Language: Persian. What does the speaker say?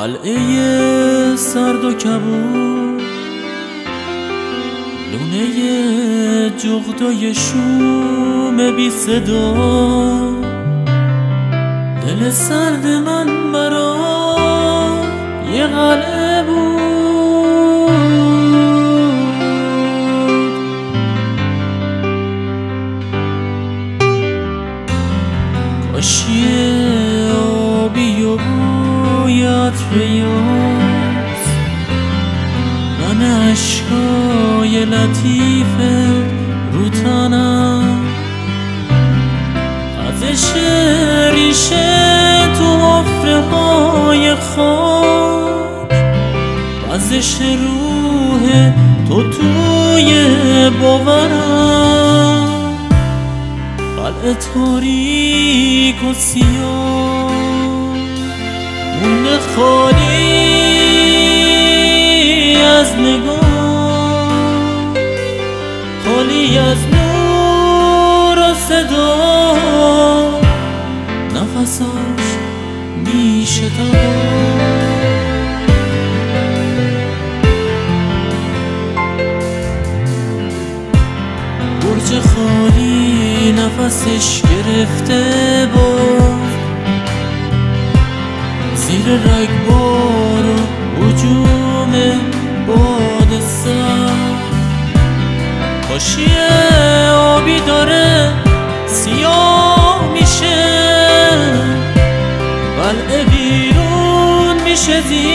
قلعه سرد و کبود، لونه جغدای شوم بی صدا، دل سرد من برا یه قلعه بود. کاشی آبی و بوی عطر یاس، من عشقای لطیف رو تنم، ازش ریشه تو حفره های خاک، ازش روح تو توی باورم. قلعه تاریک و سیاه مونده خالی از نگاه، خالی از نور و صدا، نفساش میشه برج خالی نفسش گرفته بود، زیر رگبار و هجوم باد سر. کاشی آبی داره سیاه میشه، قلعه بیرون میشه